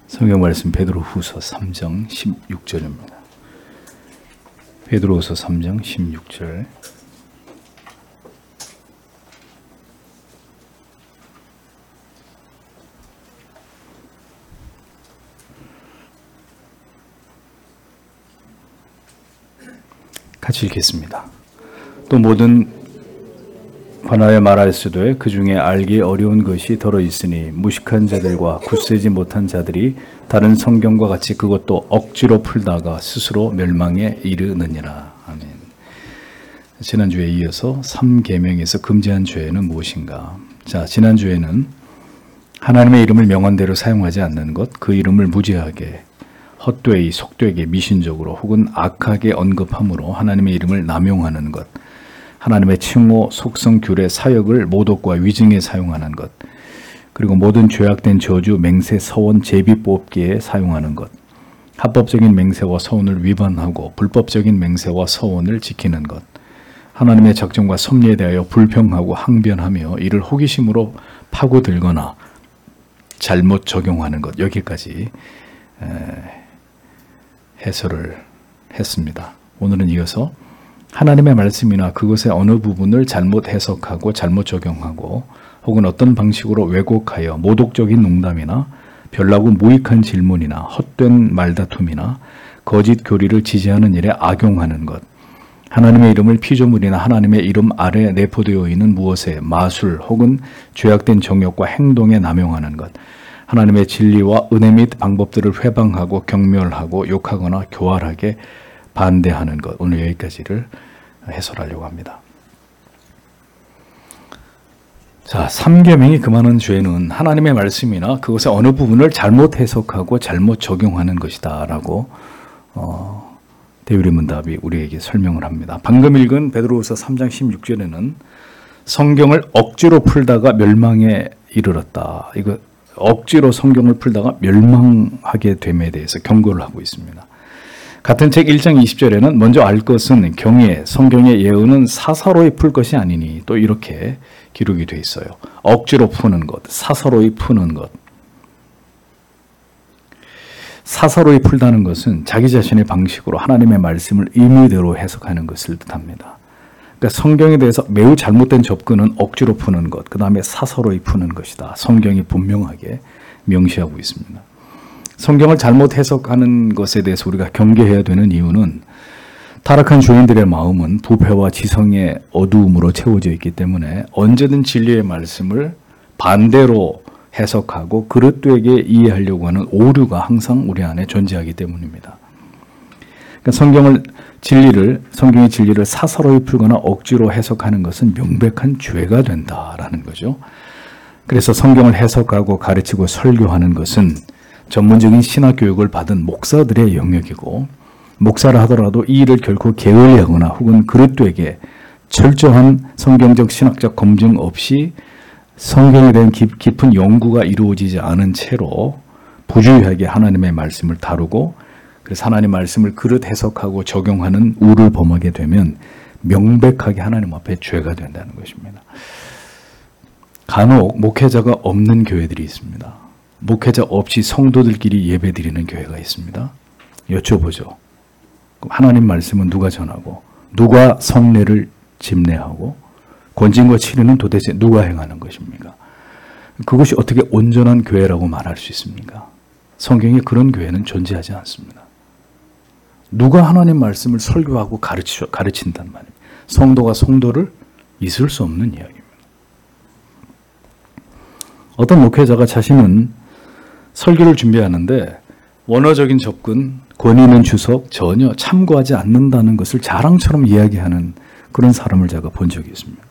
성경 말씀 베드로후서 3장 16절입니다. 베드로후서 3장 16절. 같이 읽겠습니다. 또 모든 관하여 말할수도 그 중에 알기 어려운 것이 더러 있으니 무식한 자들과 굳세지 못한 자들이 다른 성경과 같이 그것도 억지로 풀다가 스스로 멸망에 이르느니라. 아멘. 지난주에 이어서 3계명에서 금지한 죄는 무엇인가? 자, 지난주에는 하나님의 이름을 명언대로 사용하지 않는 것, 그 이름을 무지하게 헛되이 속되게 미신적으로 혹은 악하게 언급함으로 하나님의 이름을 남용하는 것, 하나님의 칭호, 속성, 규례, 사역을 모독과 위증에 사용하는 것, 그리고 모든 죄악된 저주, 맹세, 서원, 제비 뽑기에 사용하는 것, 합법적인 맹세와 서원을 위반하고 불법적인 맹세와 서원을 지키는 것, 하나님의 작정과 섭리에 대하여 불평하고 항변하며 이를 호기심으로 파고들거나 잘못 적용하는 것, 여기까지 해설을 했습니다. 오늘은 이어서 하나님의 말씀이나 그것의 어느 부분을 잘못 해석하고 잘못 적용하고 혹은 어떤 방식으로 왜곡하여 모독적인 농담이나 별나고 무익한 질문이나 헛된 말다툼이나 거짓 교리를 지지하는 일에 악용하는 것, 하나님의 이름을 피조물이나 하나님의 이름 아래 내포되어 있는 무엇에 마술 혹은 죄악된 정욕과 행동에 남용하는 것, 하나님의 진리와 은혜 및 방법들을 회방하고 경멸하고 욕하거나 교활하게 반대하는 것, 오늘 여기까지를 해설하려고 합니다. 자, 3계명이 금하는 죄는 하나님의 말씀이나 그것의 어느 부분을 잘못 해석하고 잘못 적용하는 것이다 라고 대유리 문답이 우리에게 설명을 합니다. 방금 읽은 베드로후서 3장 16절에는 성경을 억지로 풀다가 멸망에 이르렀다. 이거 억지로 성경을 풀다가 멸망하게 됨에 대해서 경고를 하고 있습니다. 같은 책 1장 20절에는 먼저 알 것은 경외, 성경의 예언은 사사로이 풀 것이 아니니 또 이렇게 기록이 되어 있어요. 억지로 푸는 것, 사사로이 푸는 것. 사사로이 풀다는 것은 자기 자신의 방식으로 하나님의 말씀을 의미대로 해석하는 것을 뜻합니다. 그러니까 성경에 대해서 매우 잘못된 접근은 억지로 푸는 것, 그 다음에 사사로이 푸는 것이다. 성경이 분명하게 명시하고 있습니다. 성경을 잘못 해석하는 것에 대해서 우리가 경계해야 되는 이유는 타락한 죄인들의 마음은 부패와 지성의 어두움으로 채워져 있기 때문에 언제든 진리의 말씀을 반대로 해석하고 그릇되게 이해하려고 하는 오류가 항상 우리 안에 존재하기 때문입니다. 그러니까 성경의 진리를 사사로이 풀거나 억지로 해석하는 것은 명백한 죄가 된다라는 거죠. 그래서 성경을 해석하고 가르치고 설교하는 것은 전문적인 신학 교육을 받은 목사들의 영역이고, 목사를 하더라도 이 일을 결코 게을리하거나 혹은 그릇되게 철저한 성경적 신학적 검증 없이 성경에 대한 깊은 연구가 이루어지지 않은 채로 부주의하게 하나님의 말씀을 다루고, 그래서 하나님 말씀을 그릇 해석하고 적용하는 우를 범하게 되면 명백하게 하나님 앞에 죄가 된다는 것입니다. 간혹 목회자가 없는 교회들이 있습니다. 목회자 없이 성도들끼리 예배드리는 교회가 있습니다. 여쭤보죠. 하나님 말씀은 누가 전하고 누가 성례를 집례하고 권징과 치료는 도대체 누가 행하는 것입니까? 그것이 어떻게 온전한 교회라고 말할 수 있습니까? 성경에 그런 교회는 존재하지 않습니다. 누가 하나님 말씀을 설교하고 가르친단 말입니다. 성도가 성도를 있을 수 없는 이야기입니다. 어떤 목회자가 자신은 설교를 준비하는데 원어적인 접근, 권위 있는 주석 전혀 참고하지 않는다는 것을 자랑처럼 이야기하는 그런 사람을 제가 본 적이 있습니다.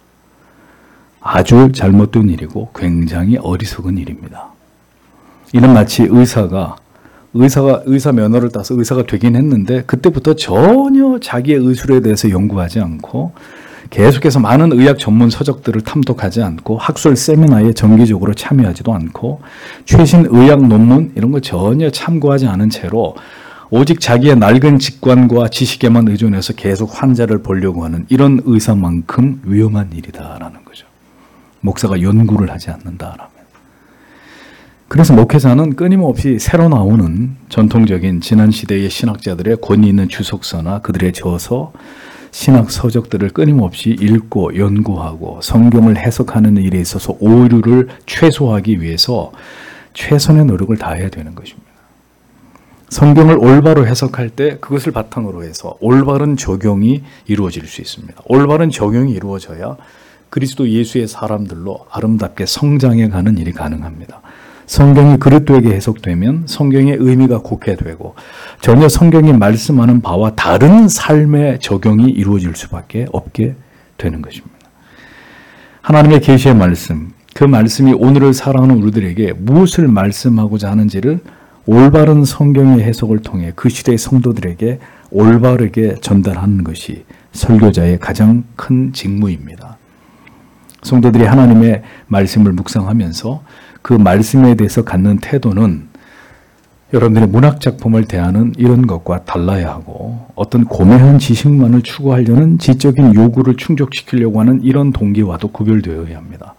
아주 잘못된 일이고 굉장히 어리석은 일입니다. 이는 마치 의사 면허를 따서 의사가 되긴 했는데 그때부터 전혀 자기의 의술에 대해서 연구하지 않고 계속해서 많은 의학 전문 서적들을 탐독하지 않고 학술 세미나에 정기적으로 참여하지도 않고 최신 의학 논문 이런 거 전혀 참고하지 않은 채로 오직 자기의 낡은 직관과 지식에만 의존해서 계속 환자를 보려고 하는 이런 의사만큼 위험한 일이다라는 거죠. 목사가 연구를 하지 않는다라면. 그래서 목회자는 끊임없이 새로 나오는 전통적인 지난 시대의 신학자들의 권위 있는 주석서나 그들의 저서, 신학 서적들을 끊임없이 읽고 연구하고 성경을 해석하는 일에 있어서 오류를 최소화하기 위해서 최선의 노력을 다해야 되는 것입니다. 성경을 올바로 해석할 때 그것을 바탕으로 해서 올바른 적용이 이루어질 수 있습니다. 올바른 적용이 이루어져야 그리스도 예수의 사람들로 아름답게 성장해가는 일이 가능합니다. 성경이 그릇되게 해석되면 성경의 의미가 곡해되고 전혀 성경이 말씀하는 바와 다른 삶의 적용이 이루어질 수밖에 없게 되는 것입니다. 하나님의 계시의 말씀, 그 말씀이 오늘을 살아가는 우리들에게 무엇을 말씀하고자 하는지를 올바른 성경의 해석을 통해 그 시대의 성도들에게 올바르게 전달하는 것이 설교자의 가장 큰 직무입니다. 성도들이 하나님의 말씀을 묵상하면서 그 말씀에 대해서 갖는 태도는 여러분들의 문학작품을 대하는 이런 것과 달라야 하고 어떤 고매한 지식만을 추구하려는 지적인 요구를 충족시키려고 하는 이런 동기와도 구별되어야 합니다.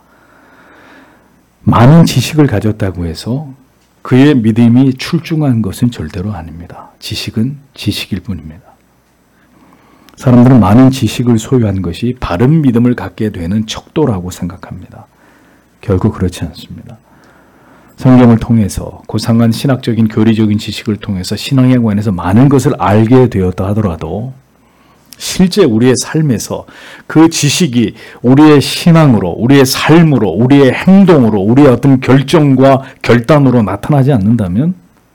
많은 지식을 가졌다고 해서 그의 믿음이 출중한 것은 절대로 아닙니다. 지식은 지식일 뿐입니다. 사람들은 많은 지식을 소유한 것이 바른 믿음을 갖게 되는 척도라고 생각합니다. 결국 그렇지 않습니다. 성경을 통해서 고상한 신학적인 교리적인 지식을 통해서 신앙에 관해서 많은 것을 알게 되었다 하더라도 실제 우리의 삶에서 그 지식이 우리의 신앙으로, 우리의 삶으로, 우리의 행동으로, 우리의 어떤 결정과 결단으로 나타나지 않는다면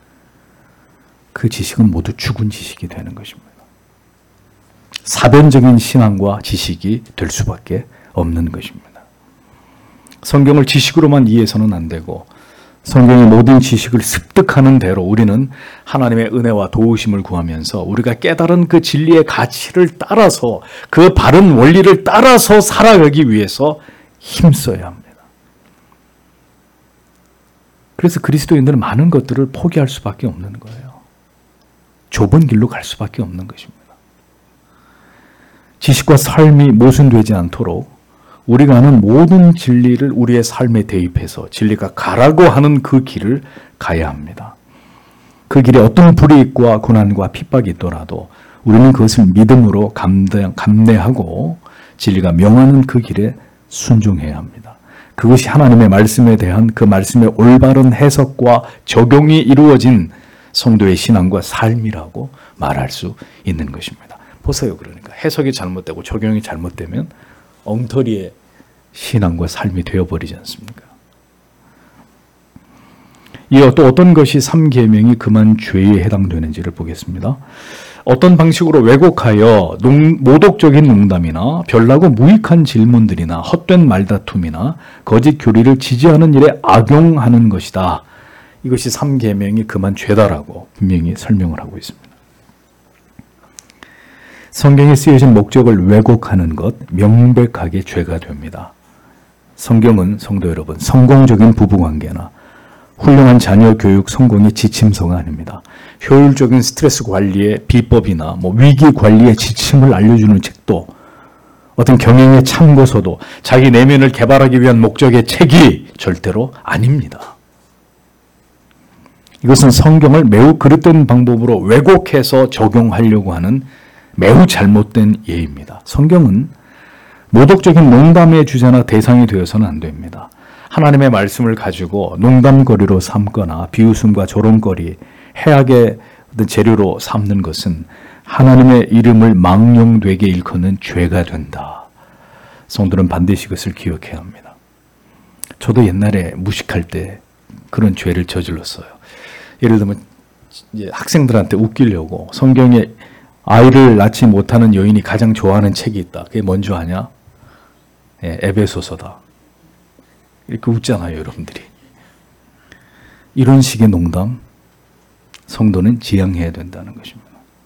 그 지식은 모두 죽은 지식이 되는 것입니다. 사변적인 신앙과 지식이 될 수밖에 없는 것입니다. 성경을 지식으로만 이해해서는 안 되고 성경의 모든 지식을 습득하는 대로 우리는 하나님의 은혜와 도우심을 구하면서 우리가 깨달은 그 진리의 가치를 따라서 그 바른 원리를 따라서 살아가기 위해서 힘써야 합니다. 그래서 그리스도인들은 많은 것들을 포기할 수밖에 없는 거예요. 좁은 길로 갈 수밖에 없는 것입니다. 지식과 삶이 모순되지 않도록 우리가 아는 모든 진리를 우리의 삶에 대입해서 진리가 가라고 하는 그 길을 가야 합니다. 그 길에 어떤 불이익과 고난과 핍박이 있더라도 우리는 그것을 믿음으로 감내하고 진리가 명하는 그 길에 순종해야 합니다. 그것이 하나님의 말씀에 대한 그 말씀의 올바른 해석과 적용이 이루어진 성도의 신앙과 삶이라고 말할 수 있는 것입니다. 보세요. 그러니까 해석이 잘못되고 적용이 잘못되면 엉터리의 신앙과 삶이 되어버리지 않습니까? 이어 또 어떤 것이 3계명이 금한 죄에 해당되는지를 보겠습니다. 어떤 방식으로 왜곡하여 모독적인 농담이나 별나고 무익한 질문들이나 헛된 말다툼이나 거짓 교리를 지지하는 일에 악용하는 것이다. 이것이 3계명이 금한 죄다라고 분명히 설명을 하고 있습니다. 성경에 쓰여진 목적을 왜곡하는 것 명백하게 죄가 됩니다. 성경은 성도 여러분 성공적인 부부관계나 훌륭한 자녀 교육 성공의 지침서가 아닙니다. 효율적인 스트레스 관리의 비법이나 위기 관리의 지침을 알려주는 책도 어떤 경영의 참고서도 자기 내면을 개발하기 위한 목적의 책이 절대로 아닙니다. 이것은 성경을 매우 그릇된 방법으로 왜곡해서 적용하려고 하는 매우 잘못된 예입니다. 성경은 모독적인 농담의 주제나 대상이 되어서는 안 됩니다. 하나님의 말씀을 가지고 농담거리로 삼거나 비웃음과 조롱거리, 해악의 재료로 삼는 것은 하나님의 이름을 망령되게 일컫는 죄가 된다. 성도는 반드시 그것을 기억해야 합니다. 저도 옛날에 무식할 때 그런 죄를 저질렀어요. 예를 들면 이제 학생들한테 웃기려고 성경에 아이를 낳지 못하는 여인이 가장 좋아하는 책이 있다. 그게 뭔지 아냐? 에베소서다. 이렇게 웃잖아요, 여러분들이. 이런 식의 농담, 성도는 지양해야 된다는 것입니다.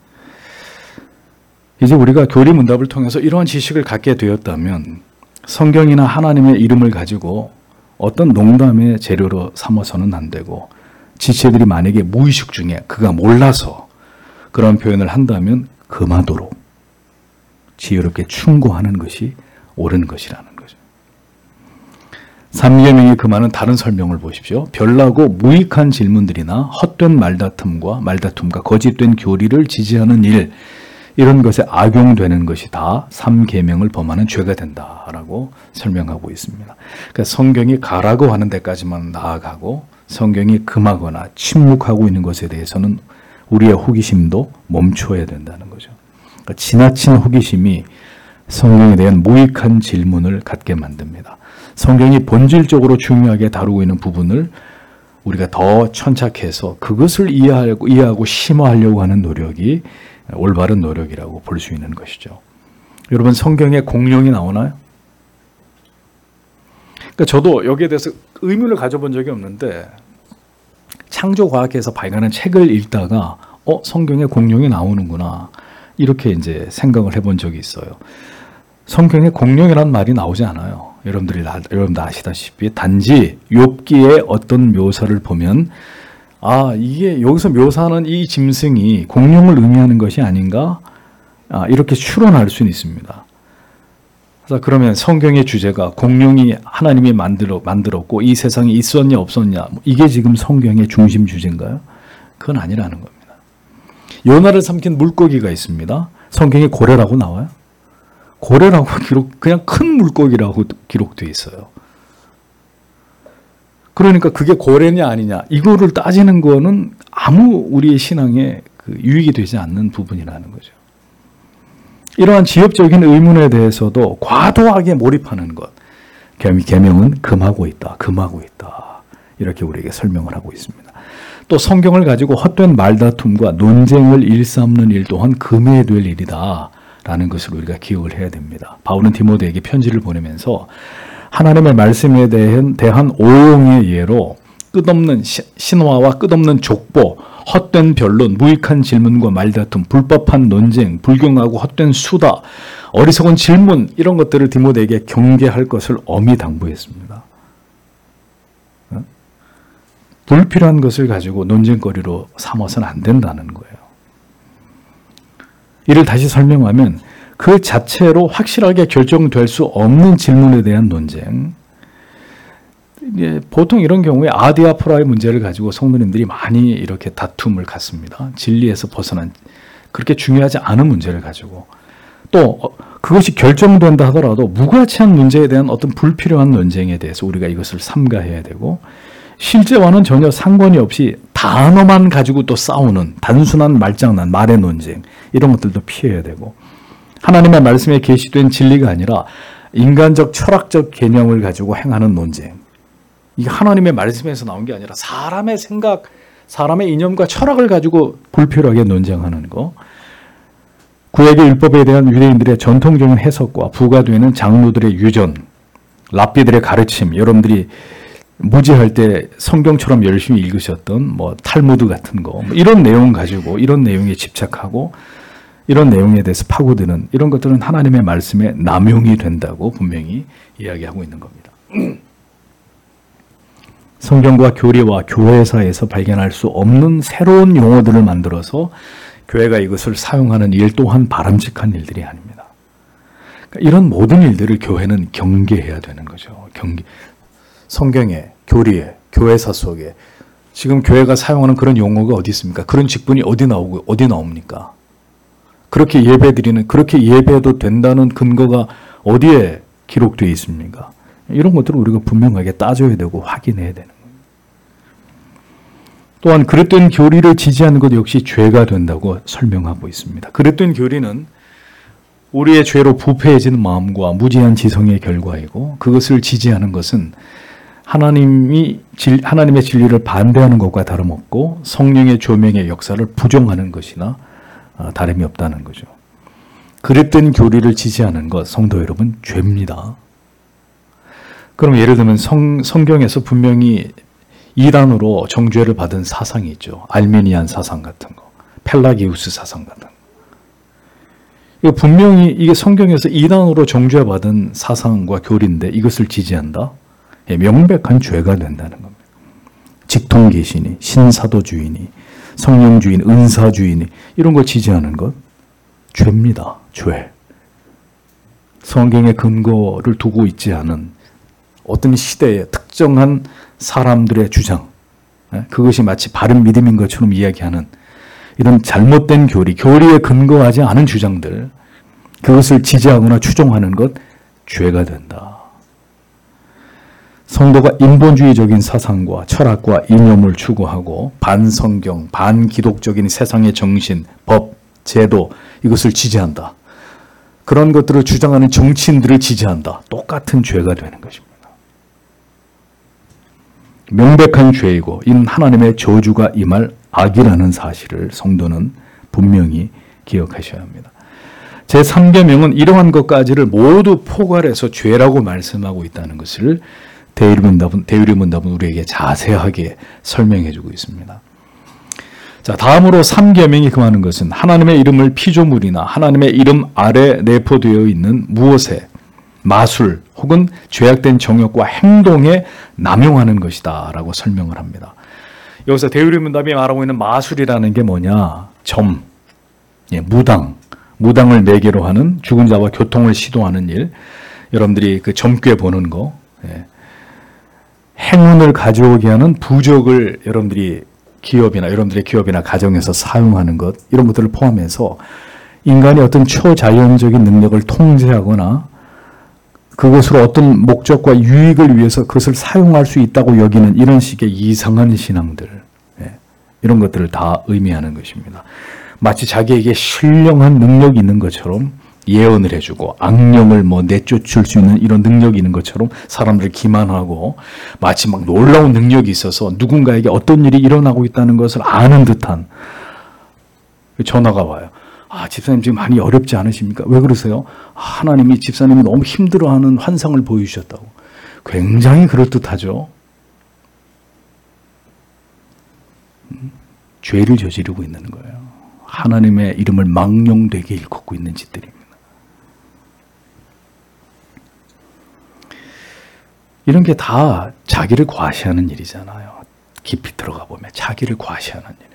이제 우리가 교리문답을 통해서 이러한 지식을 갖게 되었다면 성경이나 하나님의 이름을 가지고 어떤 농담의 재료로 삼아서는 안 되고 지체들이 만약에 무의식 중에 그가 몰라서 그런 표현을 한다면 금하도록 지혜롭게 충고하는 것이 옳은 것이라는 거죠. 삼계명이 금하는 다른 설명을 보십시오. 별나고 무익한 질문들이나 헛된 말다툼과 거짓된 교리를 지지하는 일, 이런 것에 악용되는 것이 다 삼계명을 범하는 죄가 된다라고 설명하고 있습니다. 그러니까 성경이 가라고 하는 데까지만 나아가고 성경이 금하거나 침묵하고 있는 것에 대해서는 우리의 호기심도 멈춰야 된다는 거죠. 그러니까 지나친 호기심이 성경에 대한 무익한 질문을 갖게 만듭니다. 성경이 본질적으로 중요하게 다루고 있는 부분을 우리가 더 천착해서 그것을 이해하고 심화하려고 하는 노력이 올바른 노력이라고 볼 수 있는 것이죠. 여러분, 성경에 공룡이 나오나요? 그러니까 저도 여기에 대해서 의문을 가져본 적이 없는데 창조과학에서 발간한 책을 읽다가 성경에 공룡이 나오는구나 이렇게 이제 생각을 해본 적이 있어요. 성경에 공룡이라는 말이 나오지 않아요. 여러분들 아시다시피 단지 욥기의 어떤 묘사를 보면 이게 여기서 묘사하는 이 짐승이 공룡을 의미하는 것이 아닌가 이렇게 추론할 수는 있습니다. 그래서 그러면 성경의 주제가 공룡이 하나님이 만들었고 이 세상에 있었냐 없었냐 이게 지금 성경의 중심 주제인가요? 그건 아니라는 겁니다. 요나를 삼킨 물고기가 있습니다. 성경에 고래라고 나와요? 고래라고 그냥 큰 물고기라고 기록되어 있어요. 그러니까 그게 고래냐 아니냐 이거를 따지는 거는 아무 우리의 신앙에 유익이 되지 않는 부분이라는 거죠. 이러한 지엽적인 의문에 대해서도 과도하게 몰입하는 것. 계명은 금하고 있다. 이렇게 우리에게 설명을 하고 있습니다. 또 성경을 가지고 헛된 말다툼과 논쟁을 일삼는 일 또한 금해야 될 일이다. 라는 것을 우리가 기억을 해야 됩니다. 바울은 디모데에게 편지를 보내면서 하나님의 말씀에 대한 오용의 예로 끝없는 신화와 끝없는 족보, 헛된 변론, 무익한 질문과 말다툼, 불법한 논쟁, 불경하고 헛된 수다, 어리석은 질문 이런 것들을 디모데에게 경계할 것을 엄히 당부했습니다. 불필요한 것을 가지고 논쟁거리로 삼아서는 안 된다는 거예요. 이를 다시 설명하면 그 자체로 확실하게 결정될 수 없는 질문에 대한 논쟁. 보통 이런 경우에 아디아포라의 문제를 가지고 성도님들이 많이 이렇게 다툼을 갖습니다. 진리에서 벗어난 그렇게 중요하지 않은 문제를 가지고 또 그것이 결정된다 하더라도 무가치한 문제에 대한 어떤 불필요한 논쟁에 대해서 우리가 이것을 삼가해야 되고 실제와는 전혀 상관이 없이 단어만 가지고 또 싸우는 단순한 말장난, 말의 논쟁 이런 것들도 피해야 되고 하나님의 말씀에 계시된 진리가 아니라 인간적 철학적 개념을 가지고 행하는 논쟁 이게 하나님의 말씀에서 나온 게 아니라 사람의 생각, 사람의 이념과 철학을 가지고 불필요하게 논쟁하는 거 구약의 율법에 대한 유대인들의 전통적인 해석과 부가되는 장로들의 유전, 랍비들의 가르침 여러분들이 무지할 때 성경처럼 열심히 읽으셨던 탈무드 같은 거 이런 내용 가지고 이런 내용에 집착하고 이런 내용에 대해서 파고드는 이런 것들은 하나님의 말씀에 남용이 된다고 분명히 이야기하고 있는 겁니다. 성경과 교리와 교회사에서 발견할 수 없는 새로운 용어들을 만들어서 교회가 이것을 사용하는 일 또한 바람직한 일들이 아닙니다. 그러니까 이런 모든 일들을 교회는 경계해야 되는 거죠. 성경에, 교리에, 교회사 속에 지금 교회가 사용하는 그런 용어가 어디 있습니까? 그런 직분이 어디 나옵니까? 그렇게 예배드리는, 그렇게 예배도 된다는 근거가 어디에 기록되어 있습니까? 이런 것들을 우리가 분명하게 따져야 되고 확인해야 되는 거예요. 또한 그릇된 교리를 지지하는 것 역시 죄가 된다고 설명하고 있습니다. 그릇된 교리는 우리의 죄로 부패해지는 마음과 무지한 지성의 결과이고 그것을 지지하는 것은 하나님의 진리를 반대하는 것과 다름없고 성령의 조명의 역사를 부정하는 것이나 다름이 없다는 거죠. 그릇된 교리를 지지하는 것, 성도 여러분, 죄입니다. 그럼 예를 들면 성경에서 분명히 이단으로 정죄를 받은 사상이 있죠. 알미니안 사상 같은 거, 펠라기우스 사상 같은 거. 분명히 이게 성경에서 이단으로 정죄받은 사상과 교리인데 이것을 지지한다? 명백한 죄가 된다는 겁니다. 직통계시니, 신사도주의니, 성령주의니, 은사주의니 이런 걸 지지하는 것 죄입니다. 죄. 성경의 근거를 두고 있지 않은 어떤 시대에 특정한 사람들의 주장, 그것이 마치 바른 믿음인 것처럼 이야기하는 이런 잘못된 교리에 근거하지 않은 주장들, 그것을 지지하거나 추종하는 것 죄가 된다. 성도가 인본주의적인 사상과 철학과 이념을 추구하고 반성경, 반기독적인 세상의 정신, 법, 제도 이것을 지지한다. 그런 것들을 주장하는 정치인들을 지지한다. 똑같은 죄가 되는 것입니다. 명백한 죄이고 이는 하나님의 저주가 임할 악이라는 사실을 성도는 분명히 기억하셔야 합니다. 제3계명은 이러한 것까지를 모두 포괄해서 죄라고 말씀하고 있다는 것을 대유리문답은 우리에게 자세하게 설명해 주고 있습니다. 자, 다음으로 3계명이 금하는 것은 하나님의 이름을 피조물이나 하나님의 이름 아래 내포되어 있는 무엇에 마술 혹은 죄악된 정욕과 행동에 남용하는 것이다 라고 설명을 합니다. 여기서 대유리문답이 말하고 있는 마술이라는 게 뭐냐? 무당을 매개로 하는 죽은 자와 교통을 시도하는 일, 여러분들이 그 점괘 보는 거, 행운을 가져오게 하는 부적을 여러분들의 기업이나 가정에서 사용하는 것, 이런 것들을 포함해서 인간이 어떤 초자연적인 능력을 통제하거나 그것으로 어떤 목적과 유익을 위해서 그것을 사용할 수 있다고 여기는 이런 식의 이상한 신앙들, 이런 것들을 다 의미하는 것입니다. 마치 자기에게 신령한 능력이 있는 것처럼 예언을 해주고 악령을 내쫓을 수 있는 이런 능력이 있는 것처럼 사람들을 기만하고 마치 막 놀라운 능력이 있어서 누군가에게 어떤 일이 일어나고 있다는 것을 아는 듯한 전화가 와요. 집사님 지금 많이 어렵지 않으십니까? 왜 그러세요? 하나님이 집사님이 너무 힘들어하는 환상을 보여주셨다고. 굉장히 그럴듯하죠. 죄를 저지르고 있는 거예요. 하나님의 이름을 망령되게 일컫고 있는 짓들입니다. 이런 게 다 자기를 과시하는 일이잖아요. 깊이 들어가 보면 자기를 과시하는 일.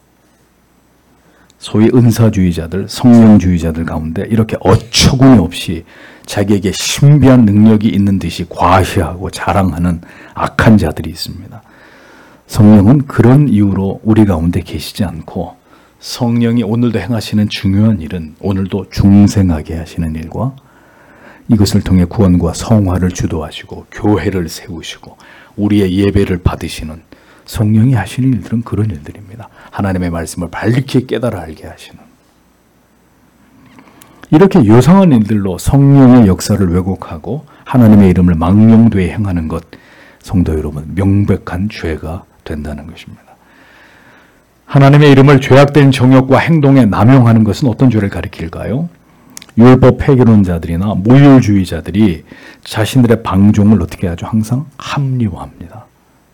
소위 은사주의자들, 성령주의자들 가운데 이렇게 어처구니 없이 자기에게 신비한 능력이 있는 듯이 과시하고 자랑하는 악한 자들이 있습니다. 성령은 그런 이유로 우리 가운데 계시지 않고 성령이 오늘도 행하시는 중요한 일은 오늘도 중생하게 하시는 일과 이것을 통해 구원과 성화를 주도하시고 교회를 세우시고 우리의 예배를 받으시는 성령이 하시는 일들은 그런 일들입니다. 하나님의 말씀을 밝게 깨달아 알게 하시는. 이렇게 요상한 일들로 성령의 역사를 왜곡하고 하나님의 이름을 망령되이 행하는 것, 성도 여러분, 명백한 죄가 된다는 것입니다. 하나님의 이름을 죄악된 정욕과 행동에 남용하는 것은 어떤 죄를 가리킬까요? 율법 폐결론자들이나 무율주의자들이 자신들의 방종을 어떻게 하죠? 항상 합리화합니다.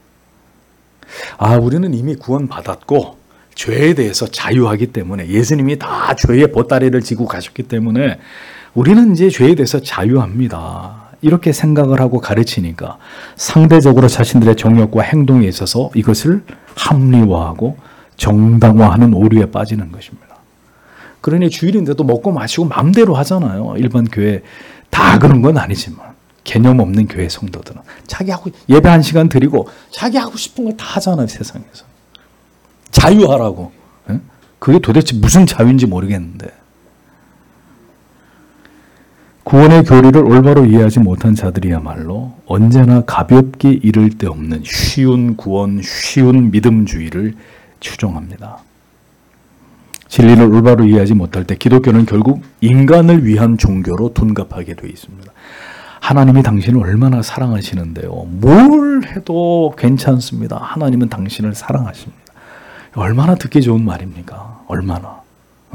우리는 이미 구원받았고 죄에 대해서 자유하기 때문에 예수님이 다 죄의 보따리를 지고 가셨기 때문에 우리는 이제 죄에 대해서 자유합니다. 이렇게 생각을 하고 가르치니까 상대적으로 자신들의 정욕과 행동에 있어서 이것을 합리화하고 정당화하는 오류에 빠지는 것입니다. 그러니 주일인데도 먹고 마시고 마음대로 하잖아요. 일반 교회 다 그런 건 아니지만 개념 없는 교회 성도들은 자기하고 예배 1시간 드리고 자기 하고 싶은 걸 다 하잖아요. 세상에서. 자유하라고. 그게 도대체 무슨 자유인지 모르겠는데. 구원의 교리를 올바로 이해하지 못한 자들이야말로 언제나 가볍게 이를 데 없는 쉬운 구원, 쉬운 믿음주의를 추종합니다. 진리를 올바로 이해하지 못할 때 기독교는 결국 인간을 위한 종교로 둔갑하게 되어 있습니다. 하나님이 당신을 얼마나 사랑하시는데요. 뭘 해도 괜찮습니다. 하나님은 당신을 사랑하십니다. 얼마나 듣기 좋은 말입니까? 얼마나.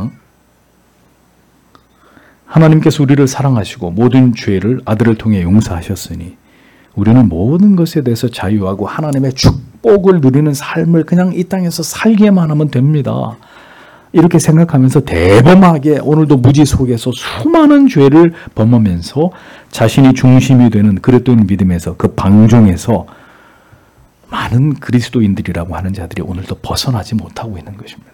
하나님께서 우리를 사랑하시고 모든 죄를 아들을 통해 용서하셨으니 우리는 모든 것에 대해서 자유하고 하나님의 축복을 누리는 삶을 그냥 이 땅에서 살기만 하면 됩니다. 이렇게 생각하면서 대범하게 오늘도 무지 속에서 수많은 죄를 범하면서 자신이 중심이 되는 그릇된 믿음에서 그 방종에서 많은 그리스도인들이라고 하는 자들이 오늘도 벗어나지 못하고 있는 것입니다.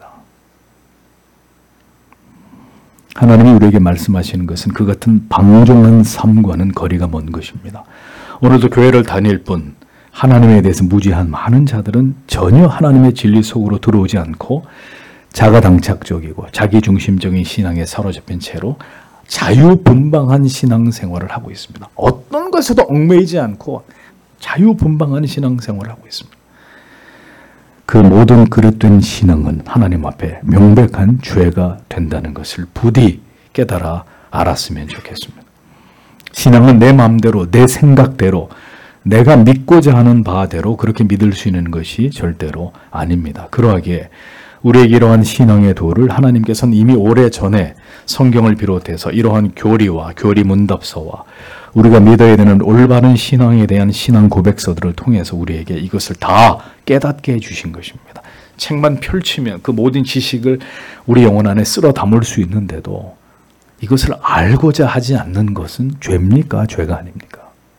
하나님이 우리에게 말씀하시는 것은 그 같은 방종한 삶과는 거리가 먼 것입니다. 오늘도 교회를 다닐 뿐 하나님에 대해서 무지한 많은 자들은 전혀 하나님의 진리 속으로 들어오지 않고 자가당착적이고 자기중심적인 신앙에 사로잡힌 채로 자유분방한 신앙생활을 하고 있습니다. 어떤 것에도 얽매이지 않고 자유분방한 신앙생활을 하고 있습니다. 그 모든 그릇된 신앙은 하나님 앞에 명백한 죄가 된다는 것을 부디 깨달아 알았으면 좋겠습니다. 신앙은 내 마음대로, 내 생각대로, 내가 믿고자 하는 바대로 그렇게 믿을 수 있는 것이 절대로 아닙니다. 그러하기에 우리에게 이러한 신앙의 도를 하나님께서는 이미 오래전에 성경을 비롯해서 이러한 교리와 교리 문답서와 우리가 믿어야 되는 올바른 신앙에 대한 신앙 고백서들을 통해서 우리에게 이것을 다 깨닫게 해주신 것입니다. 책만 펼치면 그 모든 지식을 우리 영혼 안에 쓸어 담을 수 있는데도 이것을 알고자 하지 않는 것은 죄입니까? 죄가 아닙니까?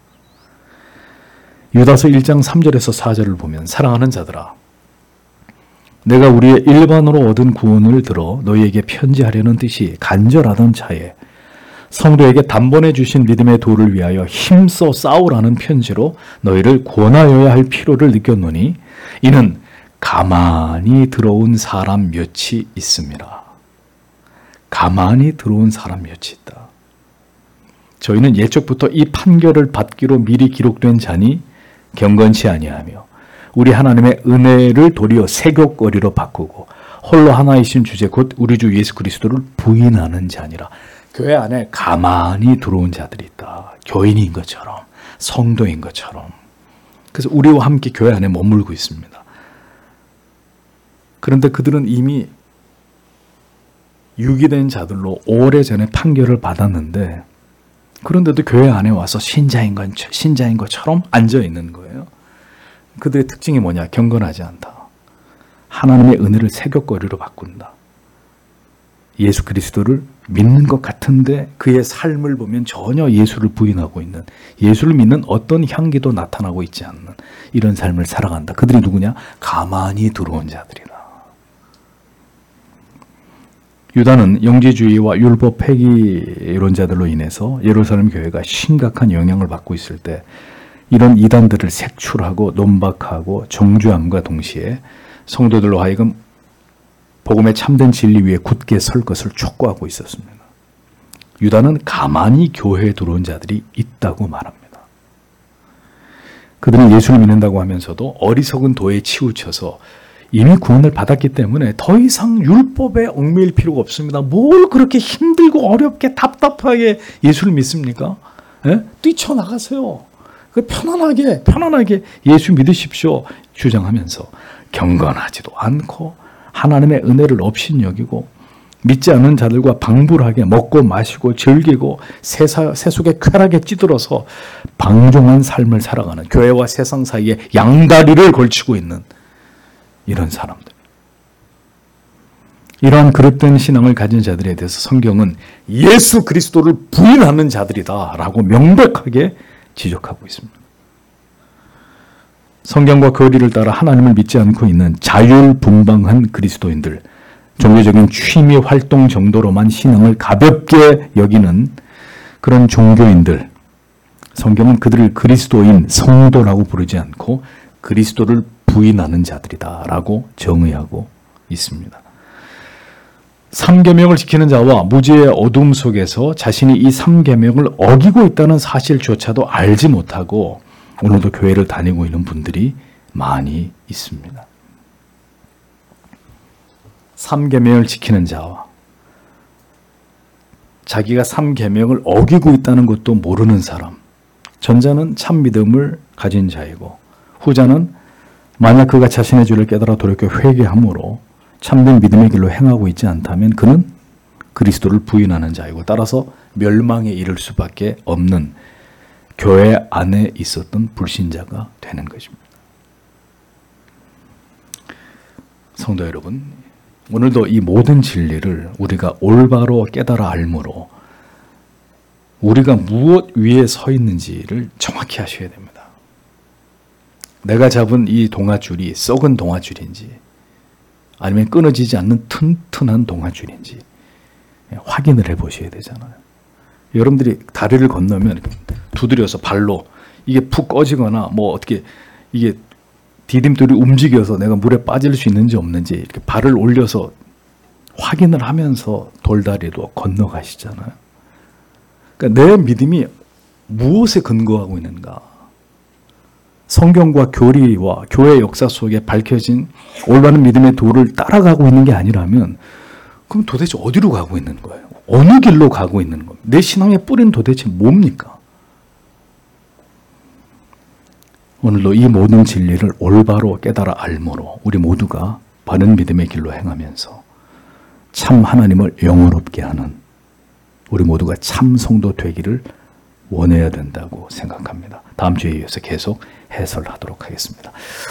유다서 1장 3절에서 4절을 보면 사랑하는 자들아 내가 우리의 일반으로 얻은 구원을 들어 너희에게 편지하려는 뜻이 간절하던 차에 성도에게 단번에 주신 믿음의 도를 위하여 힘써 싸우라는 편지로 너희를 권하여야 할 필요를 느꼈노니 이는 가만히 들어온 사람 몇이 있습니다. 가만히 들어온 사람 몇이 있다. 저희는 예적부터 이 판결을 받기로 미리 기록된 자니 경건치 아니하며 우리 하나님의 은혜를 도리어 세귑거리로 바꾸고 홀로 하나이신 주제 곧 우리 주 예수 그리스도를 부인하는 자니라. 교회 안에 가만히 들어온 자들이 있다. 교인인 것처럼 성도인 것처럼. 그래서 우리와 함께 교회 안에 머물고 있습니다. 그런데 그들은 이미 유기된 자들로 오래전에 판결을 받았는데 그런데도 교회 안에 와서 신자인 것처럼 앉아있는 거예요. 그들의 특징이 뭐냐? 경건하지 않다. 하나님의 은혜를 세귑거리로 바꾼다. 예수 그리스도를 믿는 것 같은데 그의 삶을 보면 전혀 예수를 부인하고 있는, 예수를 믿는 어떤 향기도 나타나고 있지 않는 이런 삶을 살아간다. 그들이 누구냐? 가만히 들어온 자들이다. 유다는 영지주의와 율법 폐기론자들로 인해서 예루살렘 교회가 심각한 영향을 받고 있을 때 이런 이단들을 색출하고 논박하고 정죄함과 동시에 성도들로 하여금 복음의 참된 진리 위에 굳게 설 것을 촉구하고 있었습니다. 유다는 가만히 교회에 들어온 자들이 있다고 말합니다. 그들은 예수를 믿는다고 하면서도 어리석은 도에 치우쳐서 이미 구원을 받았기 때문에 더 이상 율법에 얽매일 필요가 없습니다. 뭘 그렇게 힘들고 어렵게 답답하게 예수를 믿습니까? 뛰쳐나가세요. 편안하게 예수 믿으십시오. 주장하면서 경건하지도 않고 하나님의 은혜를 업신여기고 믿지 않는 자들과 방불하게 먹고 마시고 즐기고 세속의 쾌락에 찌들어서 방종한 삶을 살아가는 교회와 세상 사이에 양다리를 걸치고 있는 이런 사람들. 이러한 그릇된 신앙을 가진 자들에 대해서 성경은 예수 그리스도를 부인하는 자들이다 라고 명백하게 지적하고 있습니다. 성경과 교리를 따라 하나님을 믿지 않고 있는 자율분방한 그리스도인들, 종교적인 취미 활동 정도로만 신앙을 가볍게 여기는 그런 종교인들, 성경은 그들을 그리스도인, 성도라고 부르지 않고 그리스도를 부인하는 자들이다 라고 정의하고 있습니다. 3계명을 지키는 자와 무지의 어둠 속에서 자신이 이 3계명을 어기고 있다는 사실조차도 알지 못하고 오늘도 교회를 다니고 있는 분들이 많이 있습니다. 3계명을 지키는 자와 자기가 3계명을 어기고 있다는 것도 모르는 사람, 전자는 참 믿음을 가진 자이고 후자는 만약 그가 자신의 죄를 깨달아 돌이켜 회개함으로 참된 믿음의 길로 행하고 있지 않다면 그는 그리스도를 부인하는 자이고 따라서 멸망에 이를 수밖에 없는 교회 안에 있었던 불신자가 되는 것입니다. 성도 여러분, 오늘도 이 모든 진리를 우리가 올바로 깨달아 알므로 우리가 무엇 위에 서 있는지를 정확히 하셔야 됩니다. 내가 잡은 이 동아줄이 썩은 동아줄인지 아니면 끊어지지 않는 튼튼한 동아줄인지 확인을 해보셔야 되잖아요. 여러분들이 다리를 건너면 두드려서 발로 이게 푹 꺼지거나 뭐 어떻게 이게 디딤돌이 움직여서 내가 물에 빠질 수 있는지 없는지 이렇게 발을 올려서 확인을 하면서 돌다리도 건너가시잖아요. 그러니까 내 믿음이 무엇에 근거하고 있는가? 성경과 교리와 교회 역사 속에 밝혀진 올바른 믿음의 도를 따라가고 있는 게 아니라면 그럼 도대체 어디로 가고 있는 거예요? 어느 길로 가고 있는 겁니까? 내 신앙의 뿌리는 도대체 뭡니까? 오늘도 이 모든 진리를 올바로 깨달아 알므로 우리 모두가 바른 믿음의 길로 행하면서 참 하나님을 영원롭게 하는 우리 모두가 참 성도 되기를 원해야 된다고 생각합니다. 다음 주에 이어서 계속 해설하도록 하겠습니다.